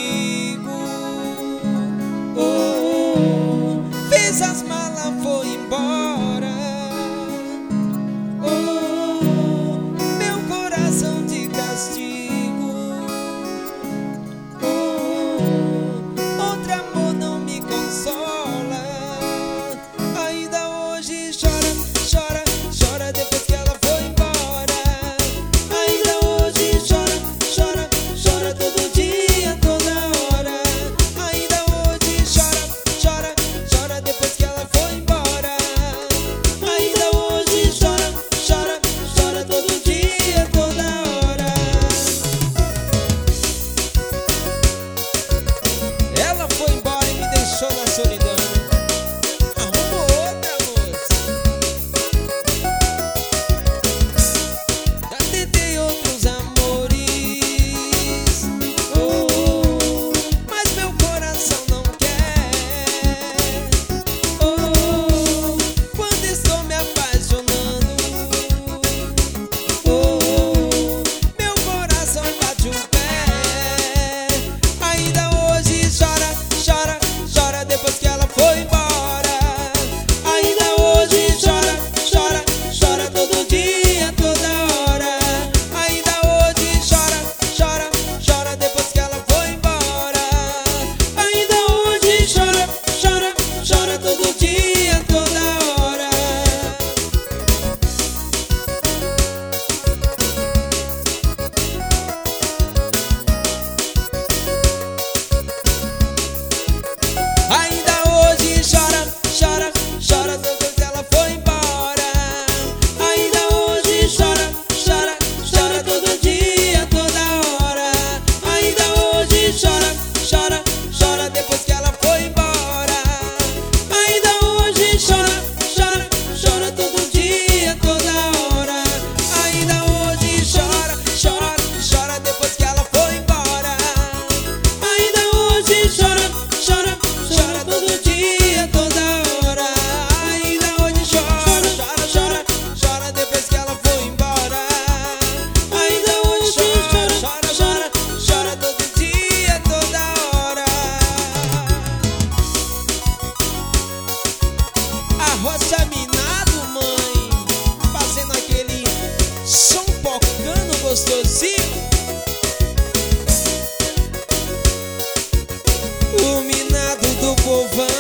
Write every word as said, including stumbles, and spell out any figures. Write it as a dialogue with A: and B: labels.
A: castigo. Oh, fez as malas, foi embora. Oh, meu coração de castigo. Oh, outro amor não me consola. Ainda hoje chora, chora, chora depois que ela foi embora. Ainda hoje chora, chora, chora todo dia, toda hora. Ainda hoje chora, chora, chora depois que ela foi embora. Ainda hoje chora, chora, chora todo dia, toda hora. Ela foi embora e me deixou na solidão. Arrumou outra, moça. Já tentei outros amores, oh, mas meu coração não quer. Oh, quando estou me apaixonando, oh, meu coração bate o pé. Ainda hoje chora, chora, chora depois que ela foi embora. Ainda hoje chora, chora, chora todo dia, toda hora. Ainda hoje chora, chora, chora depois que ela foi embora. Ainda hoje chora, chora, chora todo dia, toda hora. Ainda hoje chora, chora, chora depois que ela foi embora. Ainda hoje chora, chora, chora todo dia, toda hora. Ainda hoje chora, chora, chora depois que ela foi embora. Ainda hoje chora, chora, chora todo dia, toda hora. Ainda hoje chora, chora, chora depois que ela foi embora. Ainda hoje chora, chora, chora todo dia, toda hora. Ainda hoje chora, chora, chora, chora depois que ela foi embora. Ainda hoje chora, chora, chora, chora todo dia, toda hora. Arrocha minado, mãe, fazendo aquele som pocando gostosinho. O minado do povão.